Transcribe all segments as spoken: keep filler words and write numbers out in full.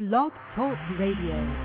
Blog Talk Radio.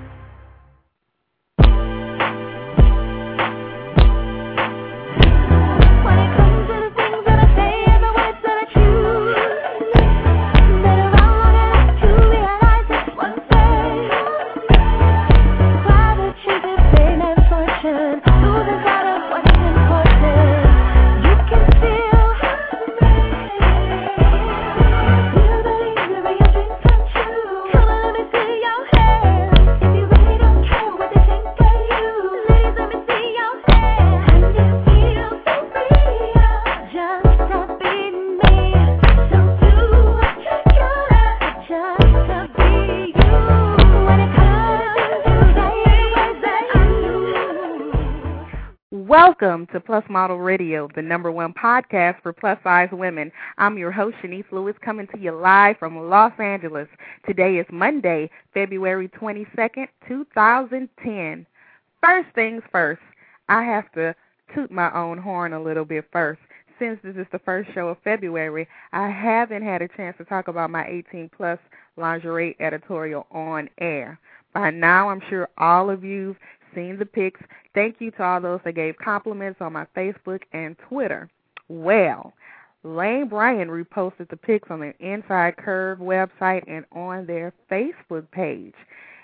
Welcome to Plus Model Radio, the number one podcast for plus-size women. I'm your host, Shanice Lewis, coming to you live from Los Angeles. Today is Monday, February twenty-second, two thousand ten. First things first, I have to toot my own horn a little bit first. Since this is the first show of February, I haven't had a chance to talk about my eighteen plus lingerie editorial on air. By now, I'm sure all of you've seen the pics. Thank you to all those that gave compliments on my Facebook and Twitter. Well, Lane Bryant reposted the pics on their Inside Curve website and on their Facebook page.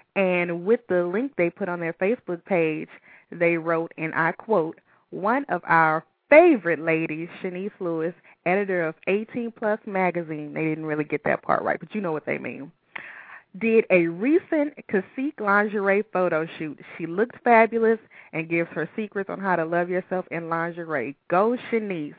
And with the link they put on their Facebook page, they wrote, and I quote, "One of our favorite ladies, Shanice Lewis, editor of eighteen plus magazine," they didn't really get that part right, but you know what they mean, "did a recent Cacique lingerie photo shoot. She looked fabulous and gives her secrets on how to love yourself in lingerie. Go Shanice."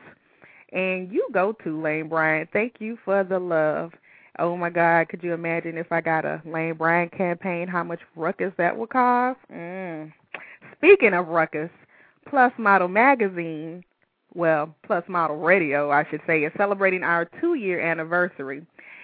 And you go to Lane Bryant. Thank you for the love. Oh, my God, could you imagine if I got a Lane Bryant campaign, how much ruckus that would cause? Mm. Speaking of ruckus, Plus Model Magazine, well, Plus Model Radio, I should say, is celebrating our two-year anniversary.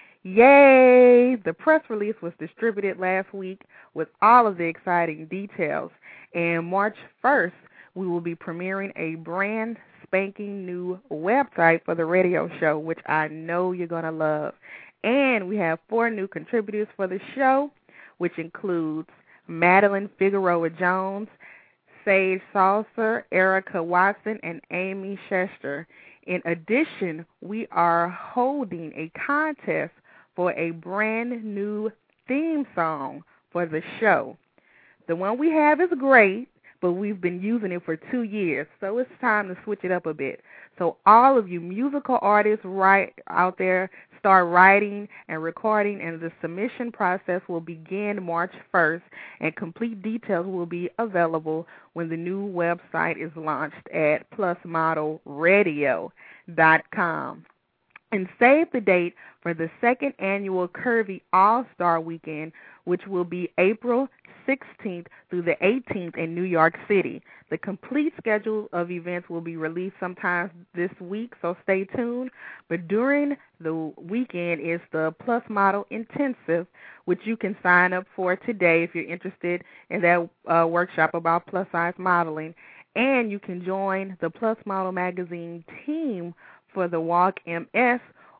Yay! The press release was distributed last week with all of the exciting details. And March first, we will be premiering a brand spanking new website for the radio show, which I know you're going to love. And we have four new contributors for the show, which includes Madeline Figueroa Jones, Sage Salser, Erica Watson, and Amy Chester. In addition, we are holding a contest for a brand new theme song for the show. The one we have is great, but we've been using it for two years, so it's time to switch it up a bit. So all of you musical artists right out there, start writing and recording, and the submission process will begin March first, and complete details will be available when the new website is launched at plus model radio dot com. And save the date for the second annual Curvy All-Star Weekend, which will be April sixteenth through the eighteenth in New York City. The complete schedule of events will be released sometime this week, so stay tuned. But during the weekend is the Plus Model Intensive, which you can sign up for today if you're interested in that uh, workshop about plus-size modeling. And you can join the Plus Model Magazine team for the Walk M S,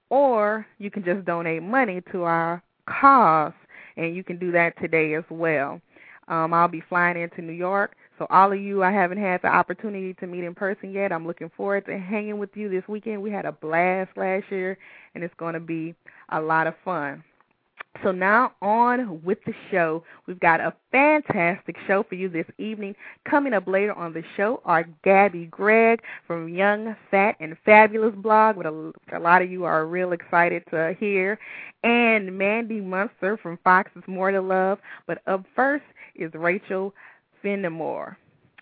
or you can just donate money to our cause, and you can do that today as well. Um, I'll be flying into New York, so all of you I haven't had the opportunity to meet in person yet, I'm looking forward to hanging with you this weekend. We had a blast last year, and it's going to be a lot of fun. So now on with the show. We've got a fantastic show for you this evening. Coming up later on the show are Gabby Gregg from Young, Fat, and Fabulous blog, which a, a lot of you are real excited to hear, and Mandy Munster from Fox's More to Love. But up first is Rachel Fenimore.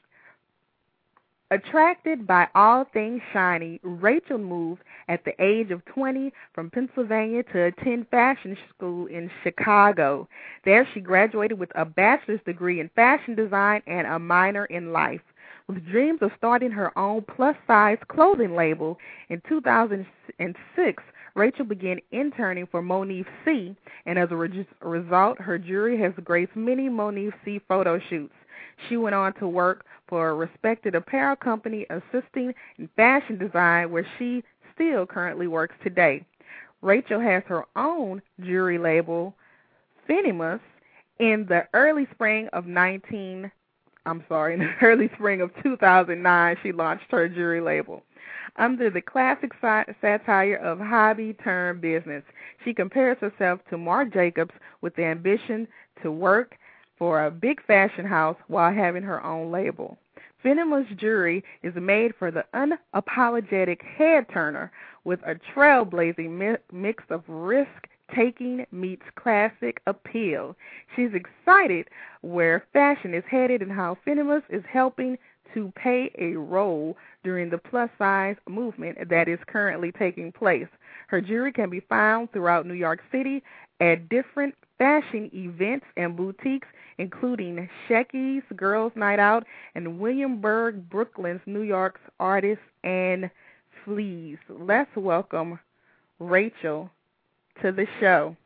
Attracted by all things shiny, Rachel moved at the age of twenty from Pennsylvania to attend fashion school in Chicago. There she graduated with a bachelor's degree in fashion design and a minor in life. With dreams of starting her own plus-size clothing label, in two thousand six, Rachel began interning for Monif C, and as a re- result, her jewelry has graced many Monif C photo shoots. She went on to work for a respected apparel company assisting in fashion design, where she still currently works today. Rachel has her own jewelry label, Fenimus in the early spring of nineteen. I'm sorry, in the early spring of two thousand nine, she launched her jewelry label. Under the classic satire of hobby turned business, she compares herself to Marc Jacobs with the ambition to work for a big fashion house while having her own label. Fenimus jewelry is made for the unapologetic head turner with a trailblazing mi- mix of risk-taking meets classic appeal. She's excited where fashion is headed and how Fenimus is helping to play a role during the plus-size movement that is currently taking place. Her jewelry can be found throughout New York City at different fashion events and boutiques, including Shecky's Girls Night Out and Williamsburg, Brooklyn's New York's Artists and Fleas. Let's welcome Rachel to the show.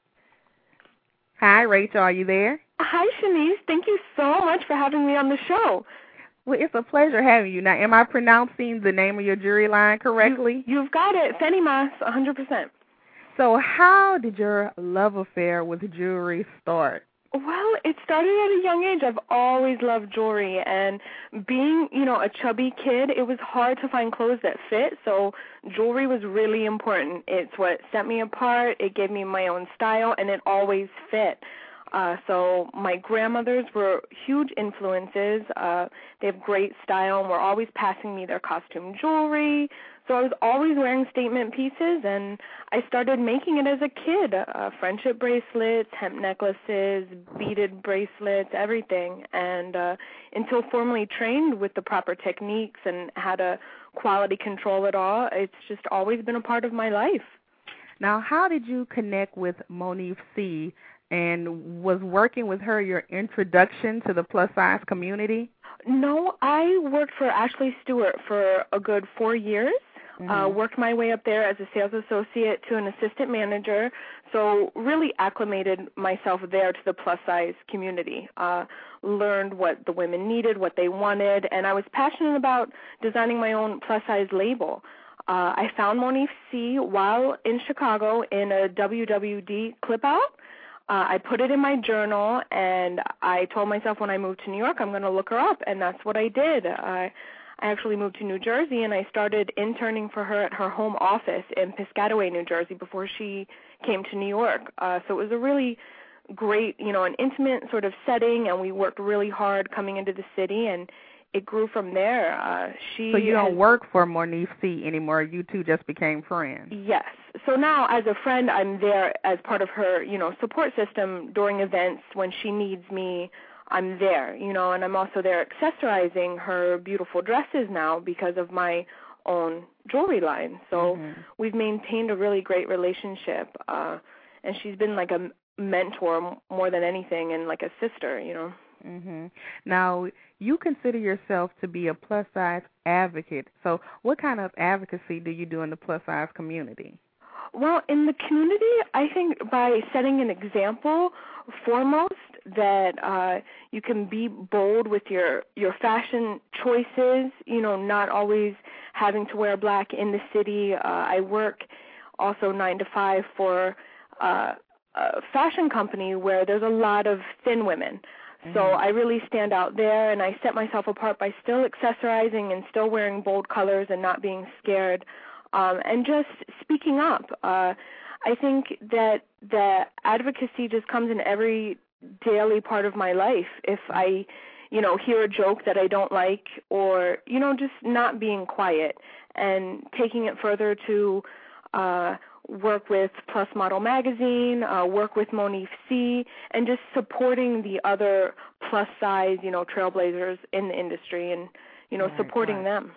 Hi, Rachel. Are you there? Hi, Shanice. Thank you so much for having me on the show. Well, it's a pleasure having you. Now, am I pronouncing the name of your jewelry line correctly? You, you've got it. Fenimus, one hundred percent. So how did your love affair with jewelry start? Well, it started at a young age. I've always loved jewelry, and being, you know, a chubby kid, it was hard to find clothes that fit, so jewelry was really important. It's what set me apart. It gave me my own style, and it always fit. Uh, so my grandmothers were huge influences. Uh, they have great style and were always passing me their costume jewelry. So I was always wearing statement pieces, and I started making it as a kid. Uh, friendship bracelets, hemp necklaces, beaded bracelets, everything. And uh, until formally trained with the proper techniques and how to quality control it all, it's just always been a part of my life. Now, how did you connect with Monif C., and was working with her your introduction to the plus-size community? No, I worked for Ashley Stewart for a good four years. Mm-hmm. Uh, worked my way up there as a sales associate to an assistant manager, so really acclimated myself there to the plus-size community. Uh, learned what the women needed, what they wanted, and I was passionate about designing my own plus-size label. Uh, I found Monif C. while in Chicago in a W W D clip-out. Uh, I put it in my journal, and I told myself when I moved to New York, I'm going to look her up, and that's what I did. I, I actually moved to New Jersey, and I started interning for her at her home office in Piscataway, New Jersey, before she came to New York. Uh, so it was a really great, you know, an intimate sort of setting, and we worked really hard coming into the city, and it grew from there. Uh, she so you don't has, work for Monif C. anymore. You two just became friends. Yes. So now, as a friend, I'm there as part of her, you know, support system during events. When she needs me, I'm there, you know, and I'm also there accessorizing her beautiful dresses now because of my own jewelry line. So mm-hmm. we've maintained a really great relationship, uh, and she's been like a mentor more than anything, and like a sister, you know. Mm-hmm. Now, you consider yourself to be a plus-size advocate. So what kind of advocacy do you do in the plus-size community? Well, in the community, I think by setting an example, foremost, that uh, you can be bold with your, your fashion choices, you know, not always having to wear black in the city. Uh, I work also nine to five for uh, a fashion company where there's a lot of thin women. So I really stand out there, and I set myself apart by still accessorizing and still wearing bold colors and not being scared, um, and just speaking up. Uh, I think that the advocacy just comes in every daily part of my life. If I, you know, hear a joke that I don't like, or, you know, just not being quiet and taking it further to uh work with Plus Model Magazine, uh, work with Monif C., and just supporting the other plus-size, you know, trailblazers in the industry and, you know, right, supporting right. them.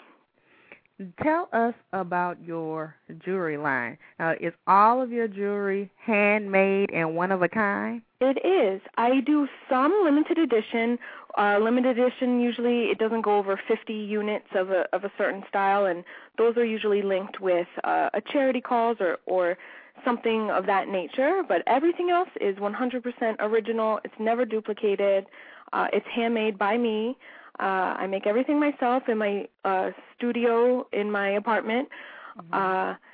Tell us about your jewelry line. Now, is all of your jewelry handmade and one-of-a-kind? It is. I do some limited edition. Uh, limited edition, usually it doesn't go over fifty units of a of a certain style, and those are usually linked with uh, a charity cause or, or something of that nature. But everything else is one hundred percent original. It's never duplicated. Uh, it's handmade by me. Uh, I make everything myself in my uh, studio in my apartment. Mm-hmm. Uh,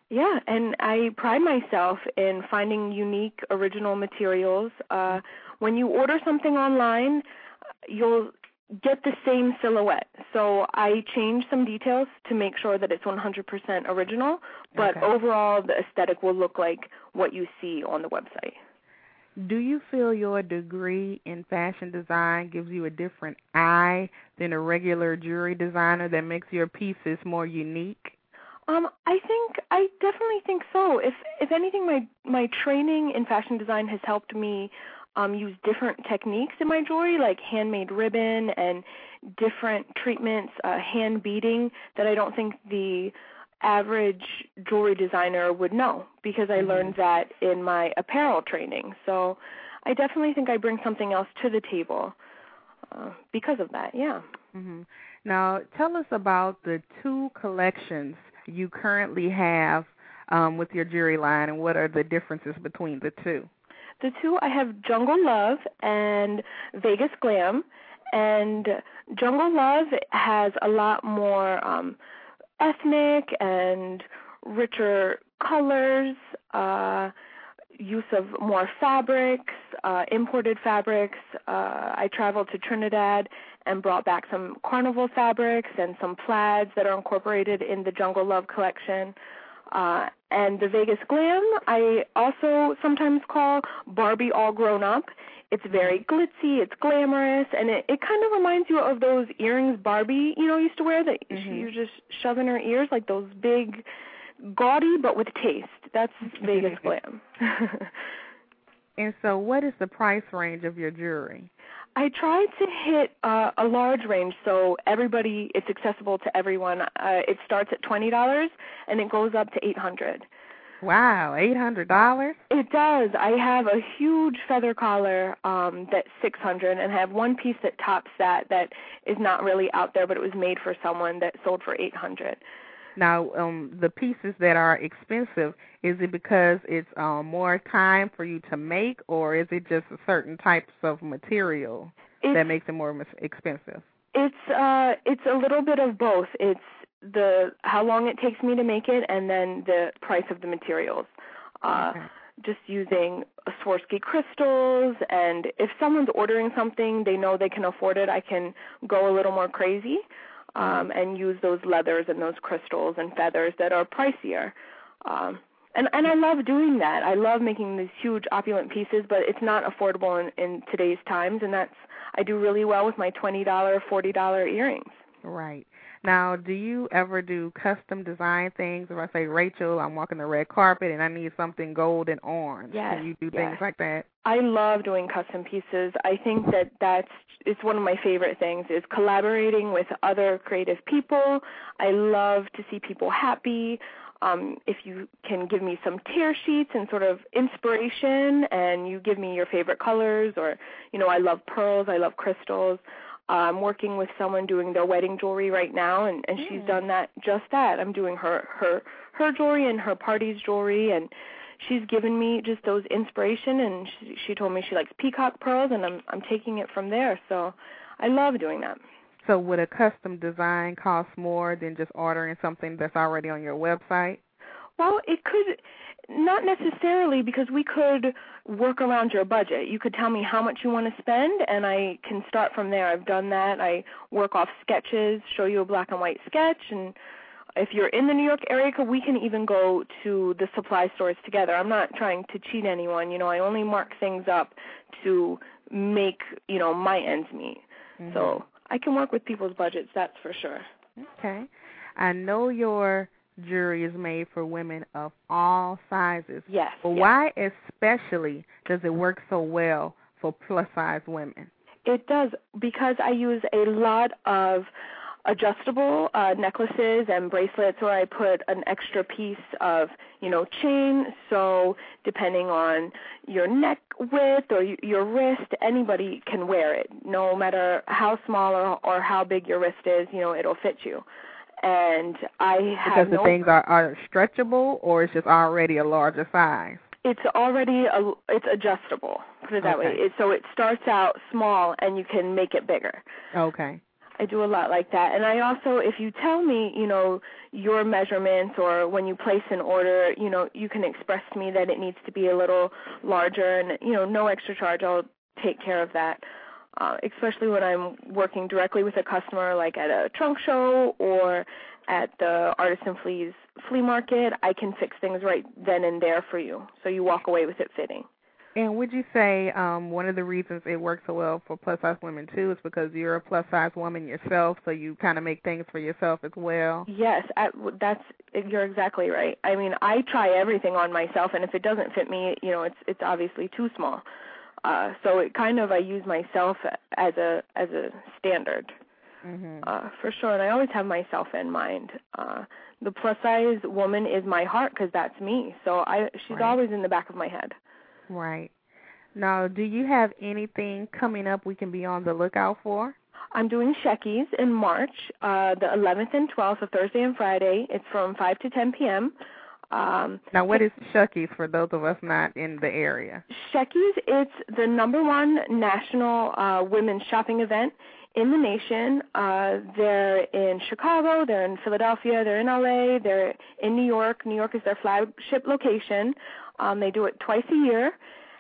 Yeah, and I pride myself in finding unique, original materials. Uh, when you order something online, you'll get the same silhouette. So I change some details to make sure that it's one hundred percent original, but Okay. overall the aesthetic will look like what you see on the website. Do you feel your degree in fashion design gives you a different eye than a regular jewelry designer that makes your pieces more unique? Um, I think I definitely think so. If if anything, my my training in fashion design has helped me um, use different techniques in my jewelry, like handmade ribbon and different treatments, uh, hand beading that I don't think the average jewelry designer would know, because I Mm-hmm. learned that in my apparel training. So I definitely think I bring something else to the table uh, because of that. Yeah. Mm-hmm. Now, tell us about the two collections you currently have um, with your jewelry line, and what are the differences between the two? The two, I have Jungle Love and Vegas Glam. And Jungle Love has a lot more um, ethnic and richer colors, uh, use of more fabrics, uh, imported fabrics. Uh, I traveled to Trinidad and brought back some carnival fabrics and some plaids that are incorporated in the Jungle Love collection. Uh, and the Vegas Glam, I also sometimes call Barbie All Grown Up. It's very glitzy, it's glamorous, and it, it kind of reminds you of those earrings Barbie, you know, used to wear that Mm-hmm. you just shove in her ears, like those big, gaudy but with taste. That's Vegas Glam. And so what is the price range of your jewelry? I try to hit uh, a large range so everybody, it's accessible to everyone. Uh, it starts at twenty dollars and it goes up to eight hundred dollars. Wow, eight hundred dollars? It does. I have a huge feather collar um, that's six hundred dollars, and I have one piece that tops that that is not really out there, but it was made for someone that sold for eight hundred dollars. Now, um, the pieces that are expensive, is it because it's um, more time for you to make, or is it just certain types of material It's, that makes it more mis- expensive? It's uh, it's a little bit of both. It's the how long it takes me to make it, and then the price of the materials. Uh, Okay. Just using Swarovski crystals, and if someone's ordering something, they know they can afford it, I can go a little more crazy. Um, and use those leathers and those crystals and feathers that are pricier. Um, and, and I love doing that. I love making these huge opulent pieces, but it's not affordable in, in today's times, and that's I do really well with my twenty dollars, forty dollars earrings. Right. Now, do you ever do custom design things? If I say, Rachel, I'm walking the red carpet and I need something gold and orange, Yes, can you do yes. things like that? I love doing custom pieces. I think that that's it's one of my favorite things is collaborating with other creative people. I love to see people happy. Um, if you can give me some tear sheets and sort of inspiration, and you give me your favorite colors, or, you know, I love pearls, I love crystals. Uh, I'm working with someone doing their wedding jewelry right now, and, and mm. she's done that, just that. I'm doing her, her, her jewelry and her party's jewelry, and she's given me just those inspiration, and she, she told me she likes peacock pearls, and I'm I'm taking it from there. So I love doing that. So would a custom design cost more than just ordering something that's already on your website? Well, it could, not necessarily, because we could work around your budget. You could tell me how much you want to spend, and I can start from there. I've done that. I work off sketches, show you a black and white sketch, and if you're in the New York area, we can even go to the supply stores together. I'm not trying to cheat anyone. You know, I only mark things up to make, you know, my ends meet. Mm-hmm. So I can work with people's budgets, that's for sure. Okay. I know your jewelry is made for women of all sizes. Yes. But yes. why especially does it work so well for plus-size women? It does, because I use a lot of adjustable uh, necklaces and bracelets where I put an extra piece of, you know, chain. So depending on your neck width or your wrist, anybody can wear it. No matter how small or, or how big your wrist is, you know, it'll fit you. And I have Because the no, things are, are stretchable, or it's just already a larger size? It's already, a, it's adjustable, put it that okay. way. It, so it starts out small and you can make it bigger. Okay. I do a lot like that. And I also, if you tell me, you know, your measurements or when you place an order, you know, you can express to me that it needs to be a little larger and, you know, no extra charge. I'll take care of that, uh, especially when I'm working directly with a customer like at a trunk show or at the Artisan Fleas flea market. I can fix things right then and there for you so you walk away with it fitting. And would you say um, one of the reasons it works so well for plus-size women, too, is because you're a plus-size woman yourself, so you kind of make things for yourself as well? Yes, at, that's you're exactly right. I mean, I try everything on myself, and if it doesn't fit me, you know, it's it's obviously too small. Uh, so it kind of I use myself as a as a standard, mm-hmm. uh, for sure. And I always have myself in mind. Uh, the plus-size woman is my heart because that's me. So I she's right. always in the back of my head. Right. Now, do you have anything coming up we can be on the lookout for? I'm doing Sheckies in March, uh, the eleventh and twelfth, so Thursday and Friday. It's from five to ten p.m. Um, now, what is Sheckies for those of us not in the area? Sheckies, it's the number one national uh, women's shopping event in the nation. Uh, they're in Chicago, they're in Philadelphia, they're in L A, they're in New York. New York is their flagship location. Um, they do it twice a year,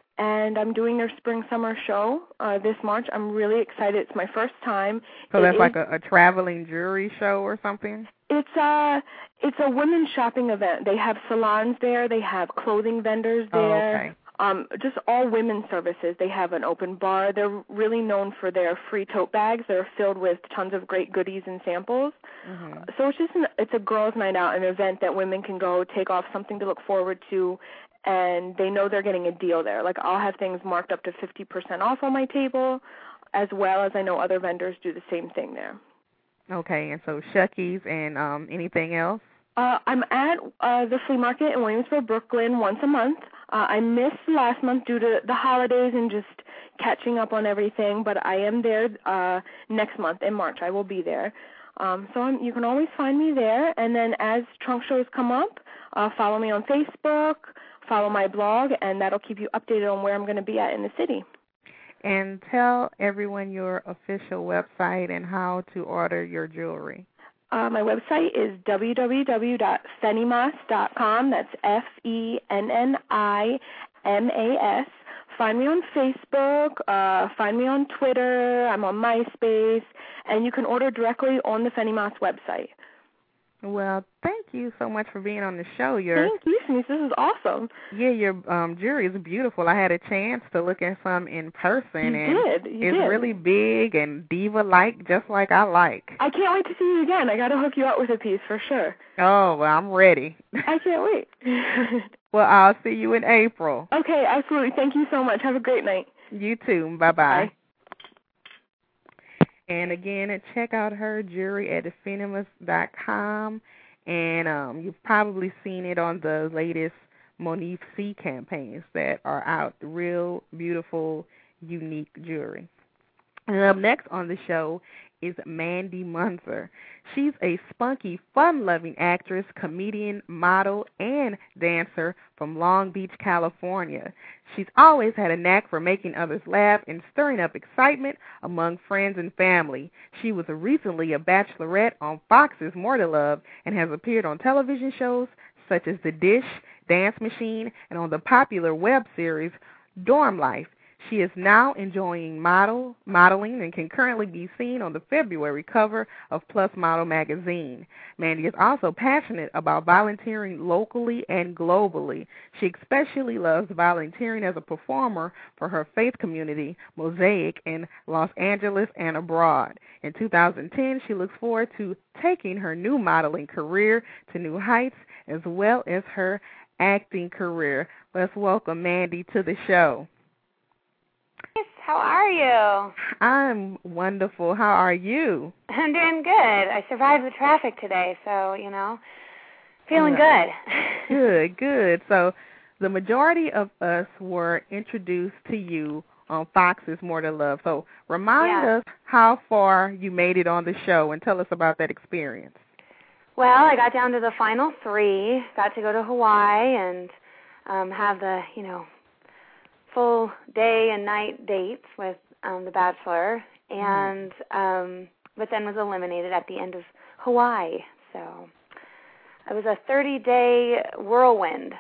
and I'm doing their spring-summer show uh, this March. I'm really excited. It's my first time. So it that's is, like a, a traveling jewelry show or something? It's a, it's a women's shopping event. They have salons there. They have clothing vendors there. Oh, okay. Um, just all women's services. They have an open bar. They're really known for their free tote bags. They're filled with tons of great goodies and samples. Mm-hmm. So it's just an, it's a girls' night out, an event that women can go take off, something to look forward to, and they know they're getting a deal there. Like I'll have things marked up to fifty percent off on my table, as well as I know other vendors do the same thing there. Okay, and so Sheckies and um, anything else? Uh, I'm at uh, the flea market in Williamsburg, Brooklyn, once a month. Uh, I missed last month due to the holidays and just catching up on everything, but I am there uh, next month in March. I will be there. Um, so I'm, you can always find me there. And then as trunk shows come up, uh, follow me on Facebook, follow my blog, and that'll keep you updated on where I'm going to be at in the city. And tell everyone your official website and how to order your jewelry. Uh, my website is w w w dot fennimas dot com. That's F E N N I M A S. Find me on Facebook. Uh, find me on Twitter. I'm on MySpace. And you can order directly on the Fennimas website. Well, thank you so much for being on the show. Your, thank you, Shanice. This is awesome. Yeah, your um, jewelry is beautiful. I had a chance to look at some in person. You and did. You it's did. really big and diva-like, just like I like. I can't wait to see you again. I got to hook you up with a piece for sure. Oh, well, I'm ready. I can't wait. Well, I'll see you in April. Okay, absolutely. Thank you so much. Have a great night. You too. Bye-bye. Bye. And again, check out her jewelry at fennimas dot com. And um, you've probably seen it on the latest Monique C campaigns that are out. Real, beautiful, unique jewelry. And up next on the show is Mandy Munzer. She's a spunky, fun-loving actress, comedian, model, and dancer from Long Beach, California. She's always had a knack for making others laugh and stirring up excitement among friends and family. She was recently a bachelorette on Fox's More to Love and has appeared on television shows such as The Dish, Dance Machine, and on the popular web series Dorm Life. She is now enjoying model modeling and can currently be seen on the February cover of Plus Model magazine. Mandy is also passionate about volunteering locally and globally. She especially loves volunteering as a performer for her faith community, Mosaic, in Los Angeles and abroad. In two thousand ten, she looks forward to taking her new modeling career to new heights as well as her acting career. Let's welcome Mandy to the show. How are you? I'm wonderful. How are you? I'm doing good. I survived the traffic today, so, you know, feeling uh, good. Good, good. So the majority of us were introduced to you on Fox's More to Love. So remind yeah. us how far you made it on the show and tell us about that experience. Well, I got down to the final three, got to go to Hawaii and um, have the, you know, full day and night dates with um, The Bachelor, and um, but then was eliminated at the end of Hawaii. So it was a thirty-day whirlwind.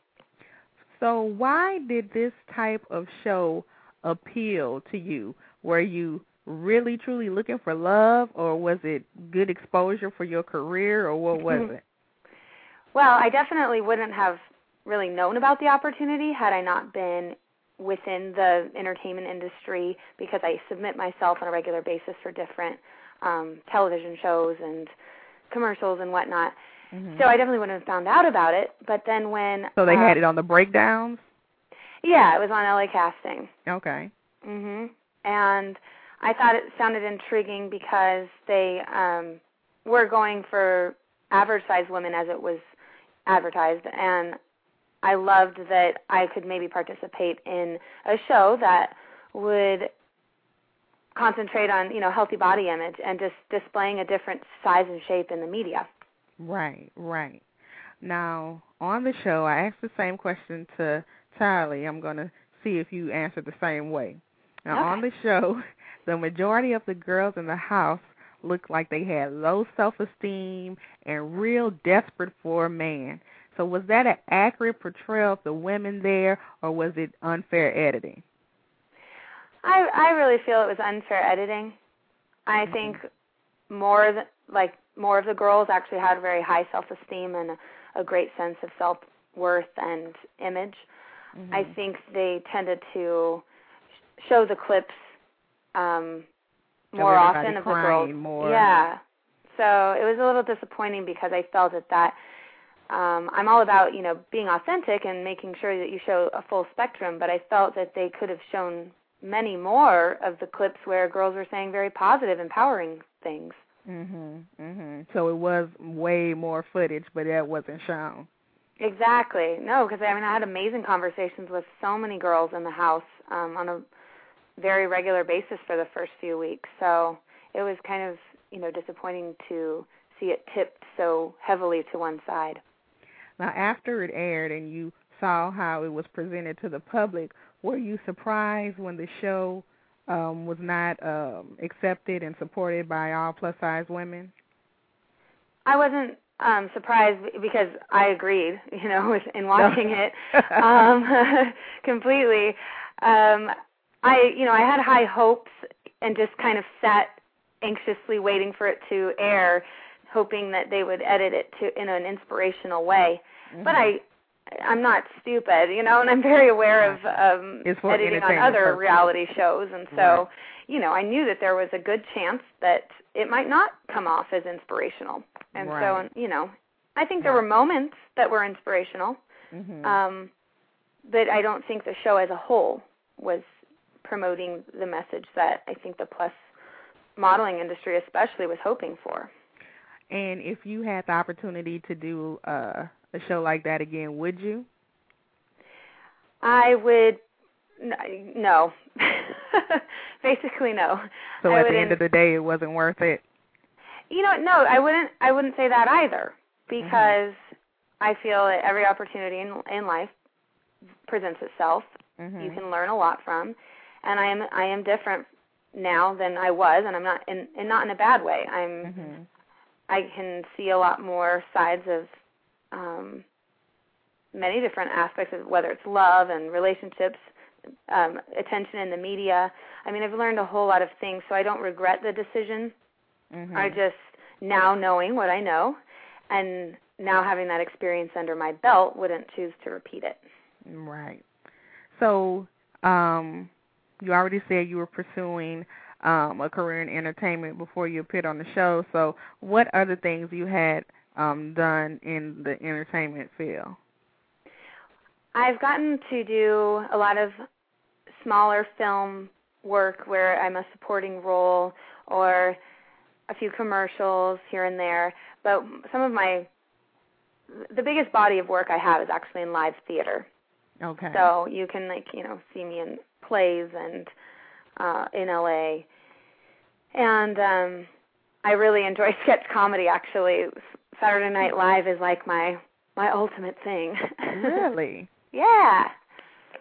So why did this type of show appeal to you? Were you really, truly looking for love, or was it good exposure for your career, or what was it? Well, I definitely wouldn't have really known about the opportunity had I not been within the entertainment industry, because I submit myself on a regular basis for different um, television shows and commercials and whatnot. Mm-hmm. So I definitely wouldn't have found out about it. But then when... So they uh, had it on the breakdowns? Yeah, it was on L A Casting. Okay. Mhm. And I thought it sounded intriguing because they um, were going for average-sized women as it was advertised, and I loved that I could maybe participate in a show that would concentrate on, you know, healthy body image and just displaying a different size and shape in the media. Right, right. Now, on the show, I asked the same question to Charlie. I'm going to see if you answered the same way. Now, okay. on the show, the majority of the girls in the house looked like they had low self-esteem and real desperate for a man. So was that an accurate portrayal of the women there, or was it unfair editing? I I really feel it was unfair editing. I mm-hmm. think more th- like more of the girls actually had very high self-esteem and a, a great sense of self-worth and image. Mm-hmm. I think they tended to sh- show the clips um, more often of the girls. More. Yeah. So it was a little disappointing because I felt that that um, I'm all about, you know, being authentic and making sure that you show a full spectrum, but I felt that they could have shown many more of the clips where girls were saying very positive, empowering things. Mhm, mhm. So it was way more footage, but that wasn't shown. Exactly. No, because I mean I had amazing conversations with so many girls in the house um, on a very regular basis for the first few weeks. So it was kind of, you know, disappointing to see it tipped so heavily to one side. Now, after it aired and you saw how it was presented to the public, were you surprised when the show um, was not um, accepted and supported by all plus-size women? I wasn't um, surprised because I agreed, you know, in watching it um, completely. Um, I, you know, I had high hopes and just kind of sat anxiously waiting for it to air, hoping that they would edit it to in an inspirational way. Mm-hmm. But I, I'm not stupid, you know, and I'm very aware of um, editing on other purpose. reality shows, and so, right. you know, I knew that there was a good chance that it might not come off as inspirational. And right. so, you know, I think there right. were moments that were inspirational, mm-hmm. um, but I don't think the show as a whole was promoting the message that I think the plus modeling industry especially was hoping for. And if you had the opportunity to do uh, a show like that again, would you? I would, no. Basically, no. So I at the end of the day, it wasn't worth it? You know, no, I wouldn't I wouldn't say that either, because mm-hmm. I feel that every opportunity in, in life presents itself. Mm-hmm. You can learn a lot from, and I am I am different now than I was, and I'm not in and not in a bad way. I'm mm-hmm. I can see a lot more sides of um, many different aspects of whether it's love and relationships, um, attention in the media. I mean, I've learned a whole lot of things, so I don't regret the decision. Mm-hmm. I just, now knowing what I know and now having that experience under my belt, wouldn't choose to repeat it. Right. So um, you already said you were pursuing Um, a career in entertainment before you appeared on the show. So what other things you had um, done in the entertainment field? I've gotten to do a lot of smaller film work where I'm a supporting role or a few commercials here and there. But some of my, the biggest body of work I have is actually in live theater. Okay. So you can, like, you know, see me in plays and Uh, in L A, and um, I really enjoy sketch comedy. Actually, Saturday Night Live is like my my ultimate thing. Really? Yeah.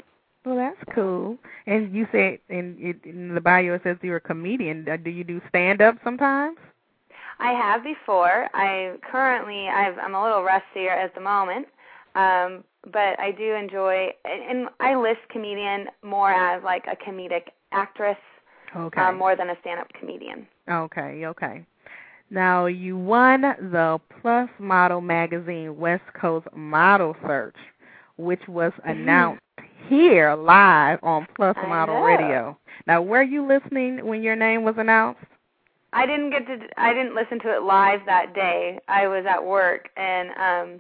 Well, that's cool. And you said in, in the bio it says you're a comedian. Do you do stand-up sometimes? I have before. I currently, I've, I'm a little rusty at the moment, um, but I do enjoy, and I list comedian more as like a comedic actress, okay, um, more than a stand-up comedian. Okay, okay. Now, you won the Plus Model Magazine West Coast Model Search, which was announced here live on Plus I Model know. Radio. Now, were you listening when your name was announced? I didn't get to. I didn't listen to it live that day. I was at work, and um,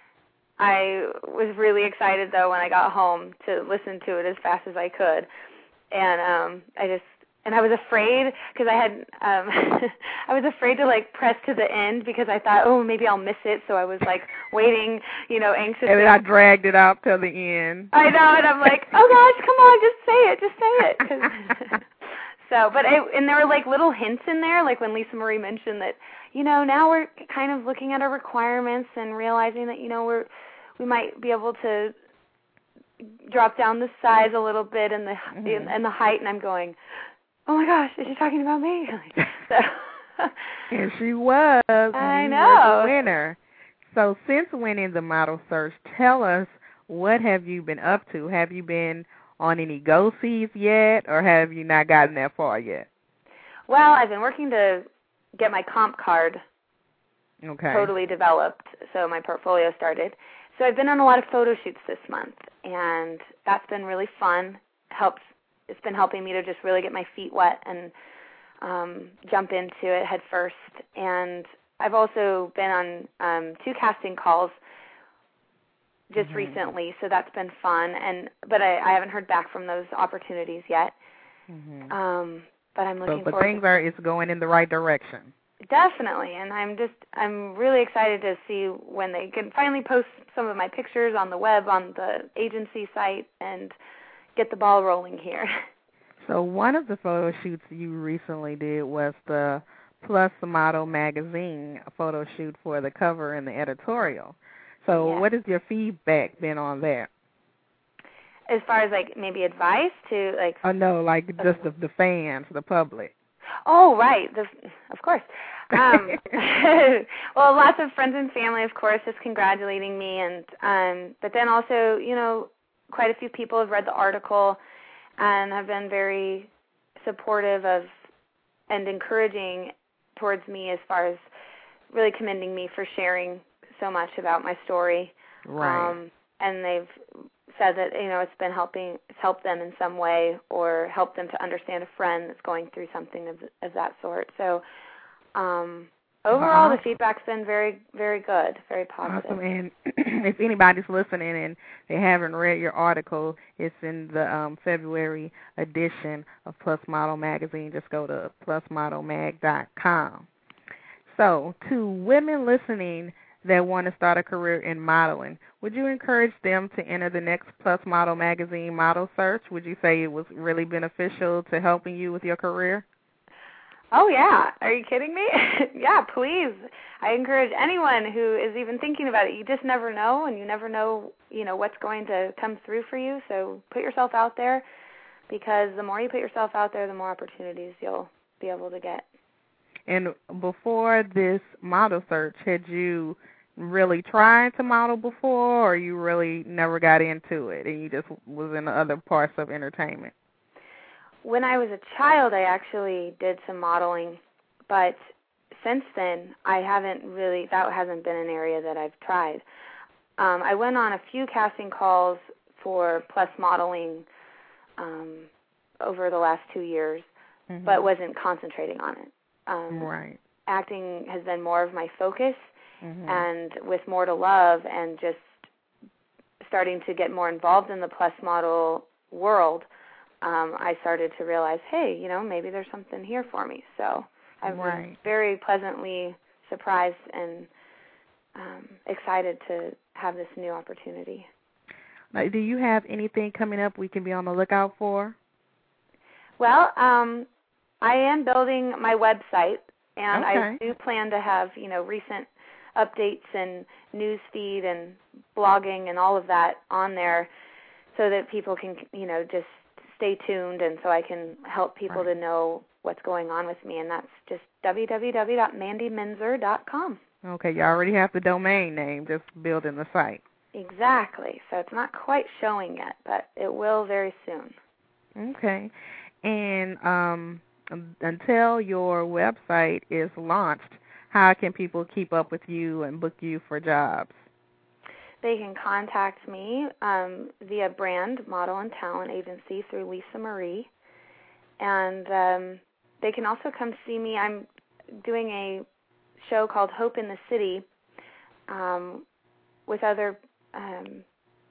I was really excited though when I got home to listen to it as fast as I could. And um, I just and I was afraid because I had um, I was afraid to like press to the end because I thought, oh, maybe I'll miss it. So I was like waiting, you know, anxiously. And then I dragged it out till the end. I know, and I'm like, oh gosh, come on, just say it, just say it. 'Cause so, but it, and there were like little hints in there, like when Lisa Marie mentioned that, you know, now we're kind of looking at our requirements and realizing that, you know, we're we might be able to drop down the size a little bit and the mm-hmm. and the height, and I'm going, oh my gosh, is she talking about me? So, and she was. I you know. were the winner. So since winning the Model Search, tell us, what have you been up to? Have you been on any go-sees yet, or have you not gotten that far yet? Well, I've been working to get my comp card okay. totally developed, so my portfolio started. So I've been on a lot of photo shoots this month, and that's been really fun. Helps. It's been helping me to just really get my feet wet and um, jump into it head first. And I've also been on um, two casting calls just mm-hmm. recently, so that's been fun. And but I, I haven't heard back from those opportunities yet. Mm-hmm. Um, but I'm looking so, but forward. But things are it's going in the right direction. Definitely, and I'm just I'm really excited to see when they can finally post some of my pictures on the web on the agency site and get the ball rolling here. So one of the photo shoots you recently did was the Plus Model Magazine photo shoot for the cover and the editorial. So yeah. what has your feedback been on that? As far as like maybe advice to like. Oh no, like just the, the fans, the public. Oh right, the, of course. Um, well, lots of friends and family, of course, just congratulating me, and um, but then also, you know, quite a few people have read the article and have been very supportive of and encouraging towards me as far as really commending me for sharing so much about my story. Right. Um, and they've said that, you know, it's been helping, it's helped them in some way or helped them to understand a friend that's going through something of, of that sort. So um, overall, the feedback's been very, very good, very positive. Awesome. And if anybody's listening and they haven't read your article, it's in the um, February edition of Plus Model Magazine. Just go to plus model mag dot com. So to women listening that want to start a career in modeling, would you encourage them to enter the next Plus Model Magazine model search? Would you say it was really beneficial to helping you with your career? Oh, yeah. Are you kidding me? Yeah, please. I encourage anyone who is even thinking about it. You just never know, and you never know, you know, what's going to come through for you. So put yourself out there, because the more you put yourself out there, the more opportunities you'll be able to get. And before this model search, had you really tried to model before, or you really never got into it and you just was in the other parts of entertainment? When I was a child, I actually did some modeling, but since then, I haven't really, that hasn't been an area that I've tried. Um, I went on a few casting calls for Plus modeling um, over the last two years, mm-hmm. but wasn't concentrating on it. Um, right. Acting has been more of my focus, mm-hmm. and with More to Love and just starting to get more involved in the Plus model world, um, I started to realize, hey, you know, maybe there's something here for me. So I was right. very pleasantly surprised and um, excited to have this new opportunity. Now, do you have anything coming up we can be on the lookout for? Well, um, I am building my website, and okay. I do plan to have, you know, recent updates and news feed and blogging and all of that on there. so that people can, you know, just stay tuned, and so I can help people right. to know what's going on with me, and that's just w w w dot mandy minzer dot com. Okay, you already have the domain name, just building the site. Exactly. So it's not quite showing yet, but it will very soon. Okay. And um, until your website is launched, how can people keep up with you and book you for jobs? They can contact me um, via Brand, Model, and Talent Agency through Lisa Marie. And um, they can also come see me. I'm doing a show called Hope in the City um, with other, um,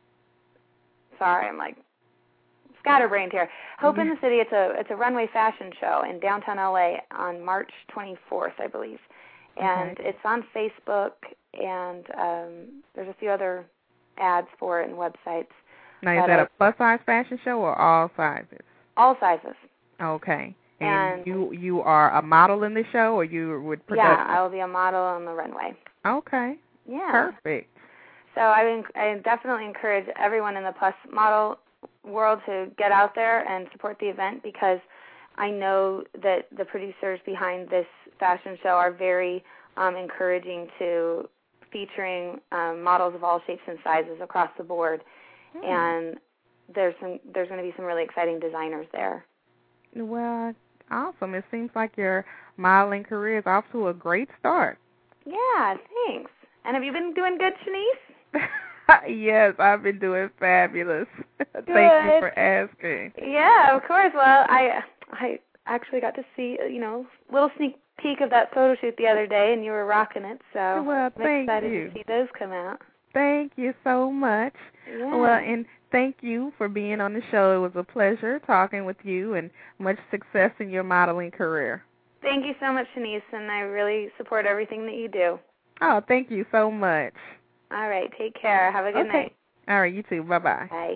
sorry, I'm like scatterbrained here. Hope mm-hmm. in the City, it's a it's a runway fashion show in downtown L A on March twenty-fourth, I believe. And okay. it's on Facebook, and um, there's a few other ads for it and websites. Now, is that I, a plus-size fashion show or all sizes? All sizes. Okay. And, and you you are a model in the show, or you would production? Yeah, I will be a model on the runway. Okay. Yeah. Perfect. So I, I definitely encourage everyone in the plus model world to get out there and support the event, because I know that the producers behind this fashion show are very um, encouraging to featuring um, models of all shapes and sizes across the board, mm. and there's some there's going to be some really exciting designers there. Well, awesome. It seems like your modeling career is off to a great start. Yeah, thanks. And have you been doing good, Shanice? Yes, I've been doing fabulous. Thank you for asking. Yeah, of course. Well, I I actually got to see, you know, a little sneak peek of that photo shoot the other day, and you were rocking it, so well, I'm thank excited you. to see those come out. Thank you so much. Yeah. Well, and thank you for being on the show. It was a pleasure talking with you, and much success in your modeling career. Thank you so much, Shanice, and I really support everything that you do. Oh, thank you so much. All right, take care. Have a good okay. night. All right, you too. Bye-bye. Bye.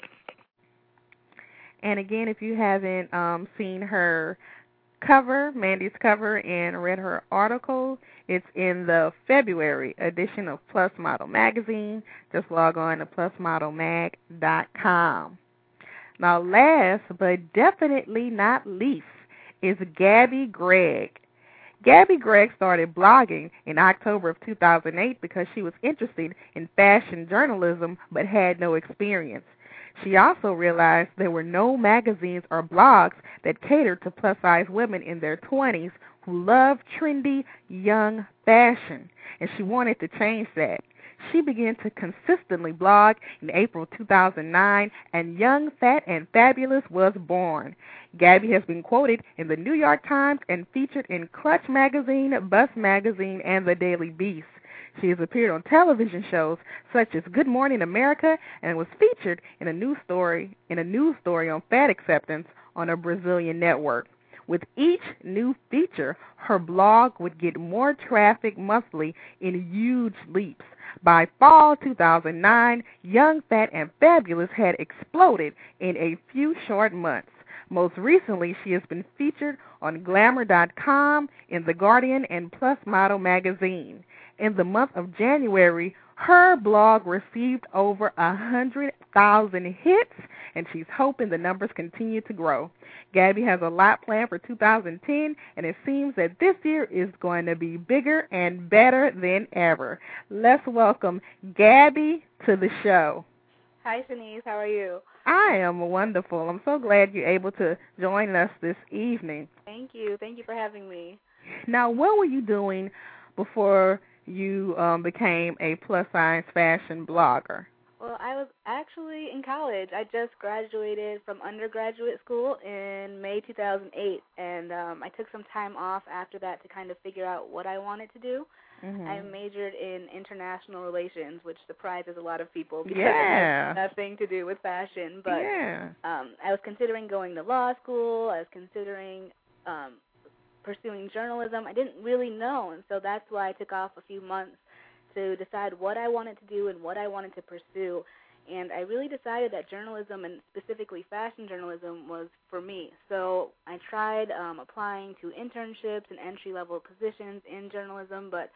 And again, if you haven't um, seen her cover, Mandy's cover, and read her article, it's in the February edition of Plus Model Magazine. Just log on to plus model mag dot com. Now, last but definitely not least is Gabby Gregg. Gabby Gregg started blogging in October of two thousand eight because she was interested in fashion journalism but had no experience. She also realized there were no magazines or blogs that catered to plus-size women in their twenties who loved trendy, young fashion, and she wanted to change that. She began to consistently blog in April two thousand nine, and Young, Fat, and Fabulous was born. Gabby has been quoted in the New York Times and featured in Clutch Magazine, Bust Magazine, and The Daily Beast. She has appeared on television shows such as Good Morning America and was featured in a news story in a news story on fat acceptance on a Brazilian network. With each new feature, her blog would get more traffic monthly in huge leaps. By fall two thousand nine, Young, Fat, and Fabulous had exploded in a few short months. Most recently, she has been featured on Glamour dot com, in The Guardian, and Plus Model Magazine. In the month of January, her blog received over one hundred thousand hits, and she's hoping the numbers continue to grow. Gabby has a lot planned for two thousand ten, and it seems that this year is going to be bigger and better than ever. Let's welcome Gabby to the show. Hi, Shanice. How are you? I am wonderful. I'm so glad you're able to join us this evening. Thank you. Thank you for having me. Now, what were you doing before you um, became a plus-size fashion blogger? Well, I was actually in college. I just graduated from undergraduate school in May two thousand eight, and um, I took some time off after that to kind of figure out what I wanted to do. Mm-hmm. I majored in international relations, which surprises a lot of people because yeah. it has nothing to do with fashion. But yeah. um, I was considering going to law school. I was considering um, pursuing journalism. I didn't really know, and so that's why I took off a few months to decide what I wanted to do and what I wanted to pursue. And I really decided that journalism, and specifically fashion journalism, was for me. So I tried um, applying to internships and entry-level positions in journalism, but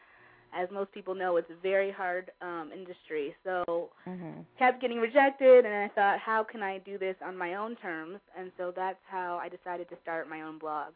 as most people know, it's a very hard um, industry. So mm-hmm. kept getting rejected, and I thought, how can I do this on my own terms? And so that's how I decided to start my own blog.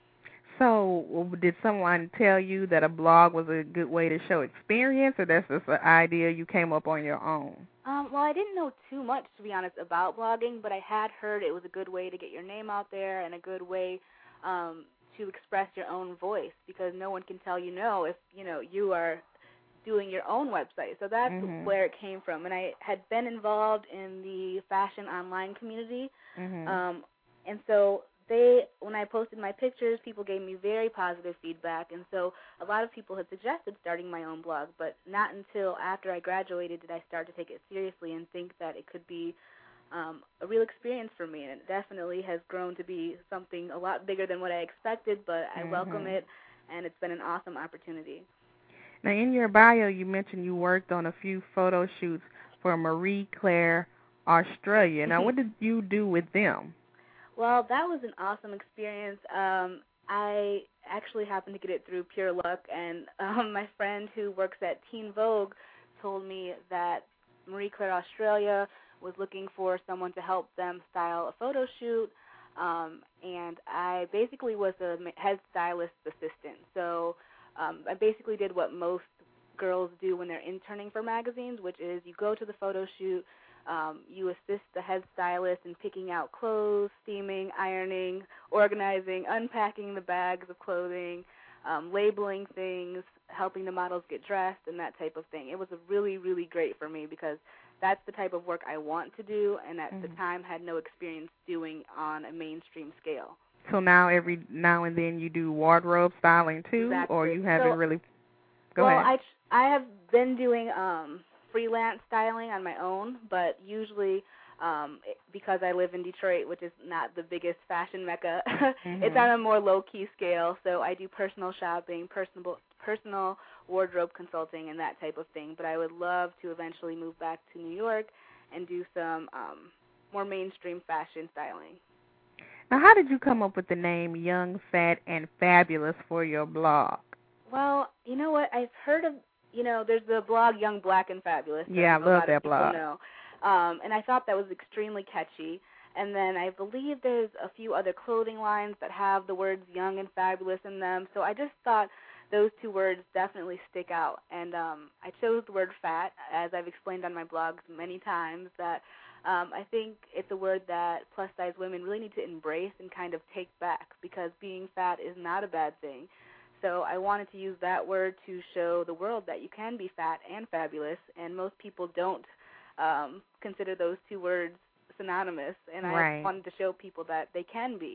So did someone tell you that a blog was a good way to show experience, or that's just an idea you came up on your own? Um, well, I didn't know too much, to be honest, about blogging, but I had heard it was a good way to get your name out there and a good way um, to express your own voice, because no one can tell you no if, you know, you are doing your own website. So that's mm-hmm. where it came from. And I had been involved in the fashion online community, mm-hmm. um, and so they, when I posted my pictures, people gave me very positive feedback, and so a lot of people had suggested starting my own blog, but not until after I graduated did I start to take it seriously and think that it could be um, a real experience for me, and it definitely has grown to be something a lot bigger than what I expected, but I mm-hmm. welcome it, and it's been an awesome opportunity. Now, in your bio, you mentioned you worked on a few photo shoots for Marie Claire Australia. Now, what did you do with them? Well, that was an awesome experience. Um, I actually happened to get it through pure luck, and um, my friend who works at Teen Vogue told me that Marie Claire Australia was looking for someone to help them style a photo shoot, um, and I basically was a head stylist assistant. So um, I basically did what most girls do when they're interning for magazines, which is you go to the photo shoot, Um, you assist the head stylist in picking out clothes, steaming, ironing, organizing, unpacking the bags of clothing, um, labeling things, helping the models get dressed, and that type of thing. It was a really, really great for me because that's the type of work I want to do, and at mm-hmm. the time had no experience doing on a mainstream scale. So now every now and then you do wardrobe styling too, exactly. or you haven't so, really? Go well, ahead. I I have been doing um. freelance styling on my own, but usually um, because I live in Detroit, which is not the biggest fashion mecca, mm-hmm. it's on a more low-key scale, so I do personal shopping, personal personal wardrobe consulting, and that type of thing, but I would love to eventually move back to New York and do some um, more mainstream fashion styling. Now, how did you come up with the name Young, Fat, and Fabulous for your blog? Well, you know what, I've heard of You know, there's the blog Young, Black, and Fabulous. Yeah, I love that blog. Know. Um, and I thought that was extremely catchy. And then I believe there's a few other clothing lines that have the words young and fabulous in them. So I just thought those two words definitely stick out. And um, I chose the word fat, as I've explained on my blogs many times, that um, I think it's a word that plus-size women really need to embrace and kind of take back, because being fat is not a bad thing. So I wanted to use that word to show the world that you can be fat and fabulous, and most people don't um, consider those two words synonymous, and right. I wanted to show people that they can be.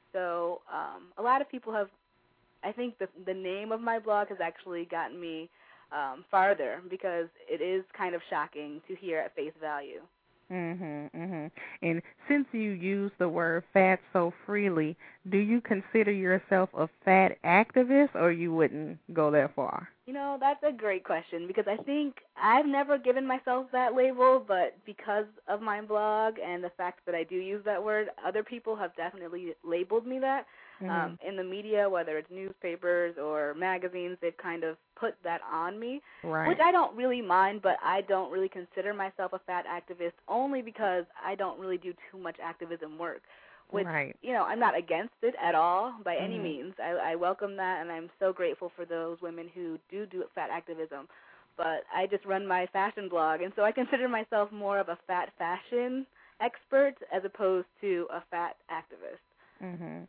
So um, a lot of people have, I think the, the name of my blog has actually gotten me um, farther, because it is kind of shocking to hear at face value. Mhm, mhm. And since you use the word fat so freely, do you consider yourself a fat activist, or you wouldn't go that far? You know, that's a great question, because I think I've never given myself that label, but because of my blog and the fact that I do use that word, other people have definitely labeled me that. Mm-hmm. Um, in the media, whether it's newspapers or magazines, they've kind of put that on me, right. which I don't really mind, but I don't really consider myself a fat activist only because I don't really do too much activism work, which, right. you know, I'm not against it at all by mm-hmm. any means. I, I welcome that, and I'm so grateful for those women who do do fat activism, but I just run my fashion blog, and so I consider myself more of a fat fashion expert as opposed to a fat activist. Mm-hmm.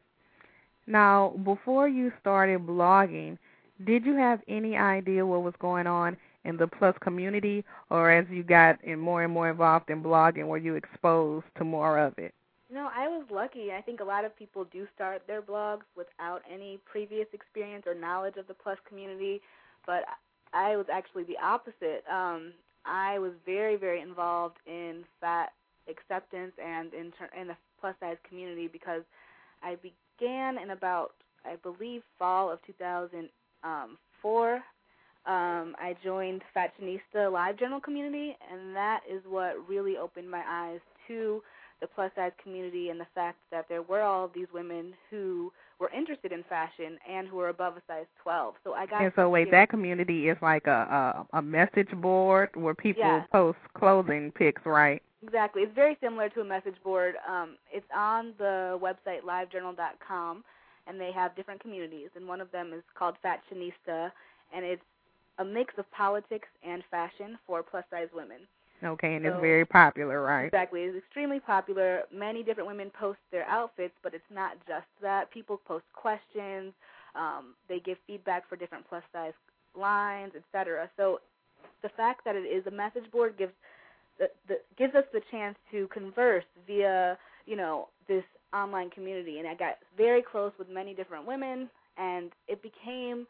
Now, before you started blogging, did you have any idea what was going on in the plus community, or as you got in more and more involved in blogging, were you exposed to more of it? No, I was lucky. I think a lot of people do start their blogs without any previous experience or knowledge of the plus community, but I was actually the opposite. Um, I was very, very involved in fat acceptance and in, ter- in the plus-size community because I began in about, I believe, fall of two thousand four. Um, I joined Fashionista Live Journal community, and that is what really opened my eyes to the plus-size community and the fact that there were all of these women who were interested in fashion and who were above a size twelve. So I got. And so wait, that community is like a a, a message board where people yeah. post clothing pics, right? Exactly. It's very similar to a message board. Um, it's on the website live journal dot com, and they have different communities, and one of them is called Fashionista, and it's a mix of politics and fashion for plus-size women. Okay, and so, it's very popular, right? Exactly. It's extremely popular. Many different women post their outfits, but it's not just that. People post questions. Um, they give feedback for different plus-size lines, et cetera. So the fact that it is a message board gives the, the, gives us the chance to converse via, you know, this online community. And I got very close with many different women, and it became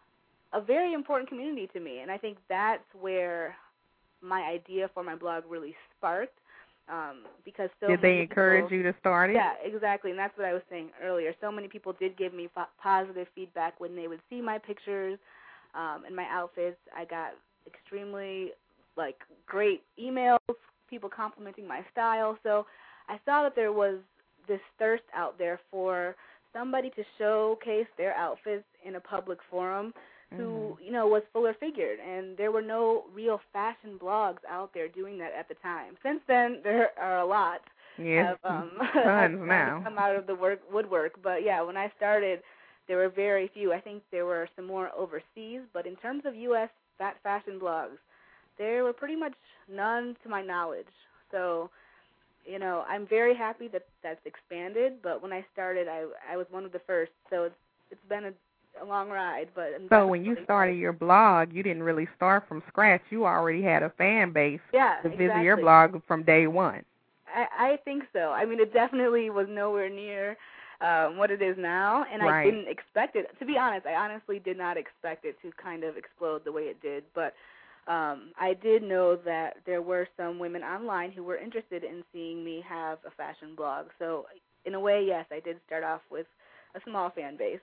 a very important community to me. And I think that's where my idea for my blog really sparked, um, because so did many they encourage people, you to start it? Yeah, exactly, and that's what I was saying earlier. So many people did give me fo- positive feedback when they would see my pictures um, and my outfits. I got extremely like great emails, people complimenting my style. So I saw that there was this thirst out there for somebody to showcase their outfits in a public forum who, you know, was fuller figured, and there were no real fashion blogs out there doing that at the time. Since then, there are a lot. Yes, have, um, tons have now. come out of the work, woodwork. But yeah, when I started, there were very few. I think there were some more overseas, but in terms of U S fat fashion blogs, there were pretty much none to my knowledge. So, you know, I'm very happy that that's expanded. But when I started, I I was one of the first. So it's it's been a a long ride, but I'm so when you started your blog, you didn't really start from scratch. You already had a fan base yeah, to visit exactly. your blog from day one. I, I think so. I mean, it definitely was nowhere near um, what it is now, and right. I didn't expect it. To be honest, I honestly did not expect it to kind of explode the way it did, but um, I did know that there were some women online who were interested in seeing me have a fashion blog. So in a way, yes, I did start off with a small fan base.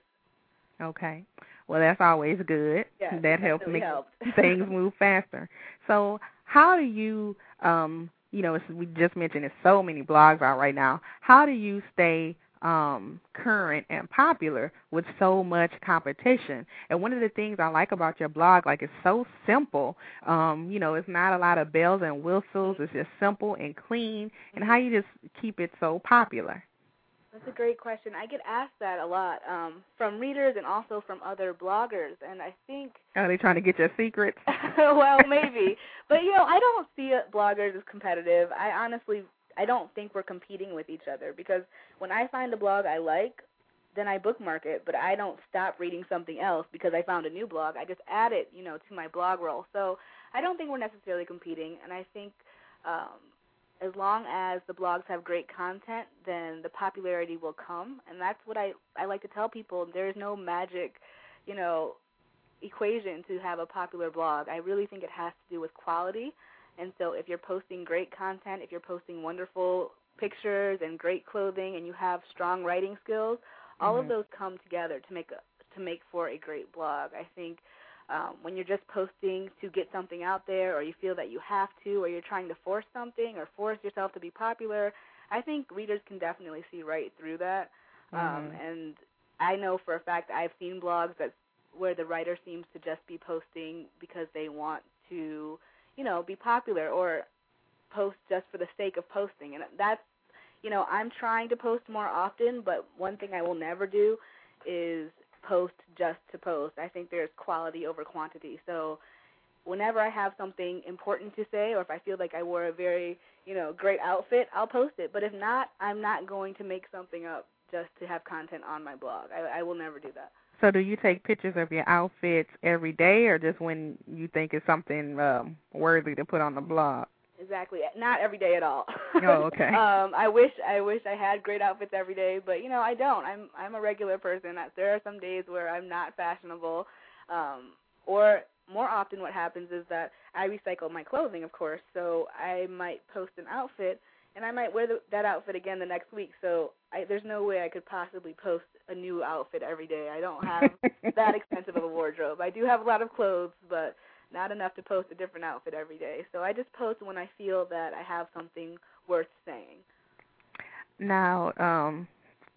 Okay. Well, that's always good. Yes, that helps make helped. things move faster. So how do you, um, you know, we just mentioned there's so many blogs out right now. How do you stay um, current and popular with so much competition? And one of the things I like about your blog, like it's so simple. Um, you know, it's not a lot of bells and whistles. It's just simple and clean. And how you just keep it so popular? That's a great question. I get asked that a lot um, from readers and also from other bloggers, and I think... Are they trying to get your secrets? Well, maybe. But, you know, I don't see bloggers as competitive. I honestly, I don't think we're competing with each other, because when I find a blog I like, then I bookmark it, but I don't stop reading something else because I found a new blog. I just add it, you know, to my blog roll. So I don't think we're necessarily competing, and I think... Um, as long as the blogs have great content, then the popularity will come. And that's what I, I like to tell people. There is no magic, you know, equation to have a popular blog. I really think it has to do with quality. And so if you're posting great content, if you're posting wonderful pictures and great clothing, and you have strong writing skills, all mm-hmm. of those come together to make a, to make for a great blog. I think Um, when you're just posting to get something out there, or you feel that you have to, or you're trying to force something or force yourself to be popular, I think readers can definitely see right through that. Mm-hmm. Um, and I know for a fact I've seen blogs that where the writer seems to just be posting because they want to, you know, be popular, or post just for the sake of posting. And that's, you know, I'm trying to post more often, but one thing I will never do is post just to post. I think there's quality over quantity. So whenever I have something important to say, or if I feel like I wore a very, you know, great outfit, I'll post it. But if not, I'm not going to make something up just to have content on my blog. I, I will never do that. So do you take pictures of your outfits every day, or just when you think it's something um, worthy to put on the blog? Exactly. Not every day at all. Oh, okay. um, I wish I wish I had great outfits every day, but you know I don't. I'm I'm a regular person. There are some days where I'm not fashionable, um, or more often what happens is that I recycle my clothing, of course. So I might post an outfit, and I might wear the, that outfit again the next week. So I, there's no way I could possibly post a new outfit every day. I don't have that expensive of a wardrobe. I do have a lot of clothes, but not enough to post a different outfit every day. So I just post when I feel that I have something worth saying. Now, um,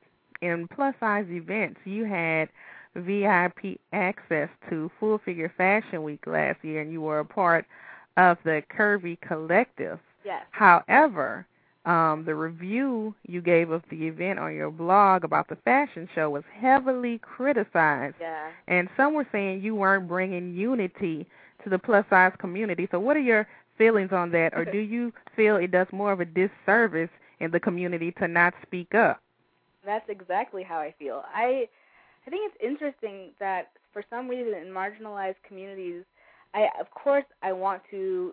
in plus size events, you had V I P access to Full Figure Fashion Week last year, and you were a part of the Curvy Collective. Yes. However, um, the review you gave of the event on your blog about the fashion show was heavily criticized. Yeah. And some were saying you weren't bringing unity to the plus size community. So what are your feelings on that, or do you feel it does more of a disservice in the community to not speak up? That's exactly how I feel. I I think it's interesting that for some reason in marginalized communities, I of course I want to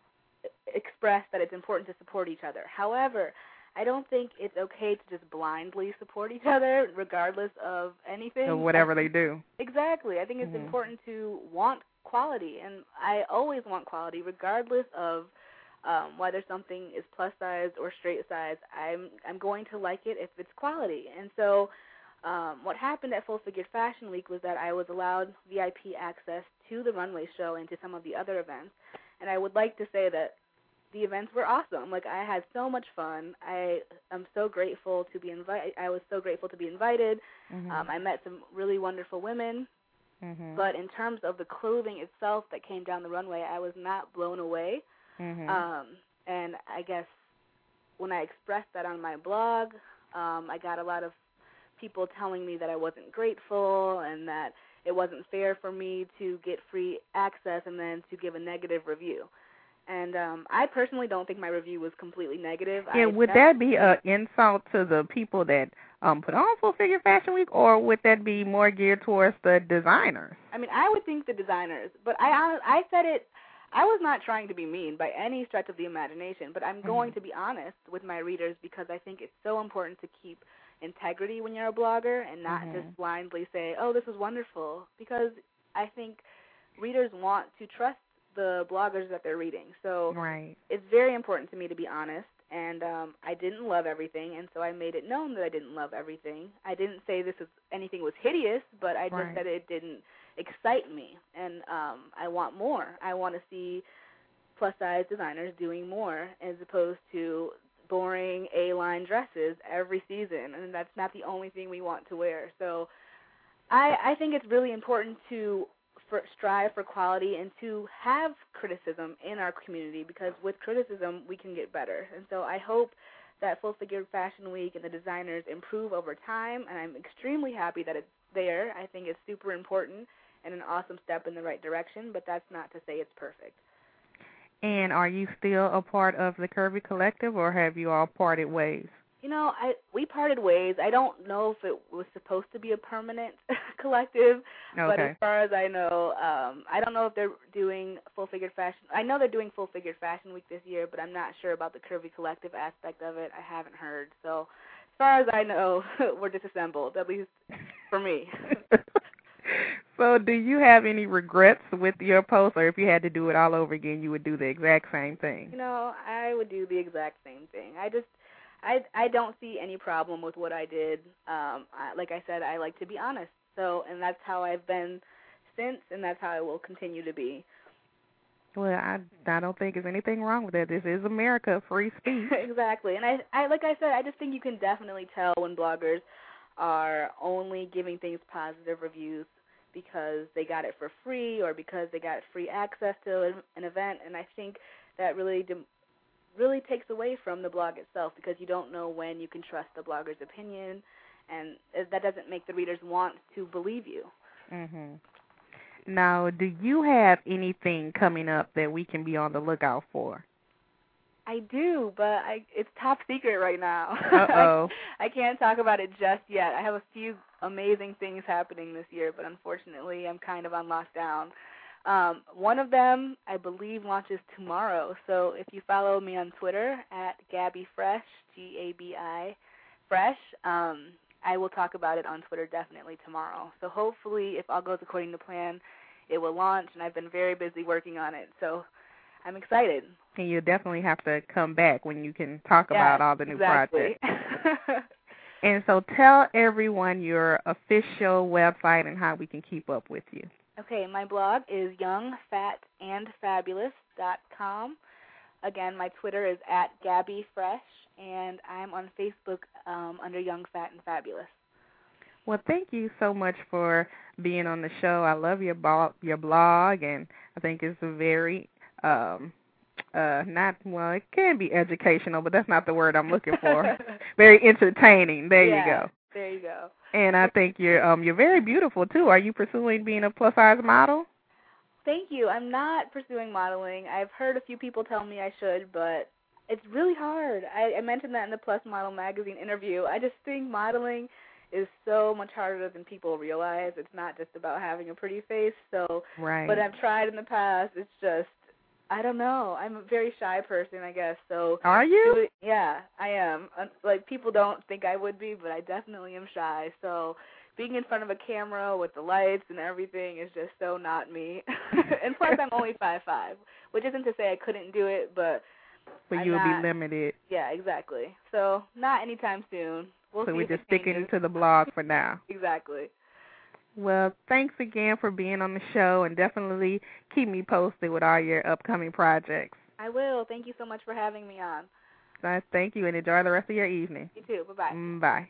express that it's important to support each other. However, I don't think it's okay to just blindly support each other regardless of anything. Or whatever they do. Exactly. I think it's mm-hmm. important to want quality, and I always want quality regardless of um, whether something is plus size or straight size. I'm I'm going to like it if it's quality. And so um, what happened at Full Figured Fashion Week was that I was allowed V I P access to the runway show and to some of the other events. And I would like to say that the events were awesome. Like, I had so much fun. I am so grateful to be invited. I was so grateful to be invited. Mm-hmm. Um, I met some really wonderful women. Mm-hmm. But in terms of the clothing itself that came down the runway, I was not blown away. Mm-hmm. Um, and I guess when I expressed that on my blog, um, I got a lot of people telling me that I wasn't grateful and that it wasn't fair for me to get free access and then to give a negative review. And um, I personally don't think my review was completely negative. Yeah, I would that be an insult to the people that um, put on Full Figure Fashion Week, or would that be more geared towards the designers? I mean, I would think the designers, but I I said it, I was not trying to be mean by any stretch of the imagination, but I'm going mm-hmm. to be honest with my readers because I think it's so important to keep integrity when you're a blogger and not mm-hmm. just blindly say, oh, this is wonderful, because I think readers want to trust the bloggers that they're reading. So right. it's very important to me to be honest, and um, I didn't love everything, and so I made it known that I didn't love everything. I didn't say this is anything was hideous, but I just right. said it didn't excite me, and um, I want more. I want to see plus-size designers doing more as opposed to boring A-line dresses every season, and that's not the only thing we want to wear. So I, I think it's really important to for, strive for quality and to have criticism in our community, because with criticism we can get better. And so I hope that Full Figured Fashion Week and the designers improve over time, and I'm extremely happy that it's there. I think it's super important and an awesome step in the right direction, but that's not to say it's perfect. And are you still a part of the Curvy Collective, or have you all parted ways? You know, I we parted ways. I don't know if it was supposed to be a permanent collective, okay. but as far as I know, um, I don't know if they're doing Full Figured Fashion. I know they're doing Full Figured Fashion Week this year, but I'm not sure about the Curvy Collective aspect of it. I haven't heard. So as far as I know, we're disassembled, at least for me. So do you have any regrets with your post, or if you had to do it all over again, you would do the exact same thing? You know, I would do the exact same thing. I just, I, I don't see any problem with what I did. Um, I, like I said, I like to be honest. So, and that's how I've been since, and that's how I will continue to be. Well, I, I don't think there's anything wrong with that. This is America, free speech. Exactly. And I, I, like I said, I just think you can definitely tell when bloggers are only giving things positive reviews because they got it for free or because they got free access to an event, and I think that really de- really takes away from the blog itself, because you don't know when you can trust the blogger's opinion, and that doesn't make the readers want to believe you. Mhm. Now, do you have anything coming up that we can be on the lookout for? I do, but I, it's top secret right now. Uh-oh. I, I can't talk about it just yet. I have a few amazing things happening this year, but unfortunately I'm kind of on lockdown. Um, one of them, I believe, launches tomorrow. So if you follow me on Twitter at Gabby Fresh, G A B I Fresh, um, I will talk about it on Twitter definitely tomorrow. So hopefully, if all goes according to plan, it will launch, and I've been very busy working on it. So I'm excited. And you'll definitely have to come back when you can talk yes, about all the new exactly. projects. And so tell everyone your official website and how we can keep up with you. Okay, my blog is young fat and fabulous dot com. Again, my Twitter is at Gabby Fresh, and I'm on Facebook um, under Young Fat and Fabulous. Well, thank you so much for being on the show. I love your blog, your blog, and I think it's a very um, uh, not well. It can be educational, but that's not the word I'm looking for. Very entertaining. There yeah, you go. There you go. And I think you're um you're very beautiful too. Are you pursuing being a plus size model? Thank you. I'm not pursuing modeling. I've heard a few people tell me I should, but it's really hard. I, I mentioned that in the Plus Model magazine interview. I just think modeling is so much harder than people realize. It's not just about having a pretty face. So, right. But I've tried in the past. It's just, I don't know. I'm a very shy person, I guess. So. Are you? Yeah, I am. Like, people don't think I would be, but I definitely am shy. So being in front of a camera with the lights and everything is just so not me. And plus, I'm only five five, which isn't to say I couldn't do it, but But I'm you'll not, be limited. Yeah, exactly. So not anytime soon. We'll so see we're if just it sticking changes. to the blog for now. Exactly. Well, thanks again for being on the show, and definitely keep me posted with all your upcoming projects. I will. Thank you so much for having me on. Uh, thank you, and enjoy the rest of your evening. You too. Bye-bye. Mm, bye.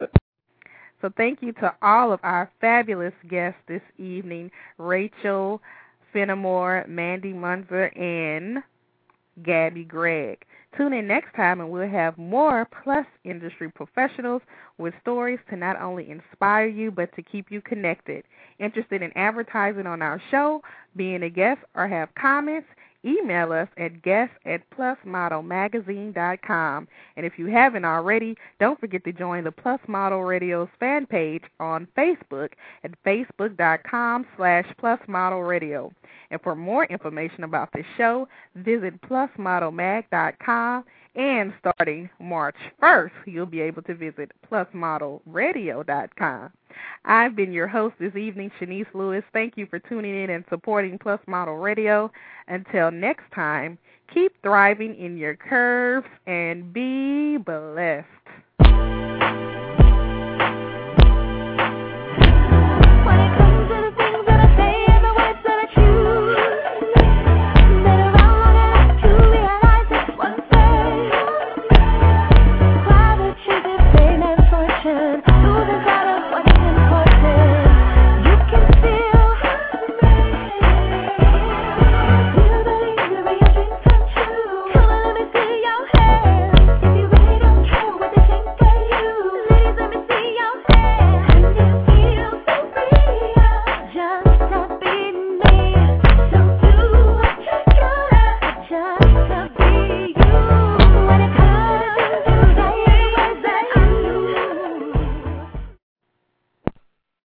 So thank you to all of our fabulous guests this evening, Rachel Fenimore, Mandy Munzer, and Gabby Gregg. Tune in next time, and we'll have more Plus industry professionals with stories to not only inspire you, but to keep you connected. Interested in advertising on our show, being a guest, or have comments? Email us at guest at plus model magazine dot com. And if you haven't already, don't forget to join the Plus Model Radio's fan page on Facebook at facebook.com slash Plus Model Radio. And for more information about this show, visit plus model mag dot com. And starting March first, you'll be able to visit plus model radio dot com. I've been your host this evening, Shanice Lewis. Thank you for tuning in and supporting Plus Model Radio. Until next time, keep thriving in your curves and be blessed.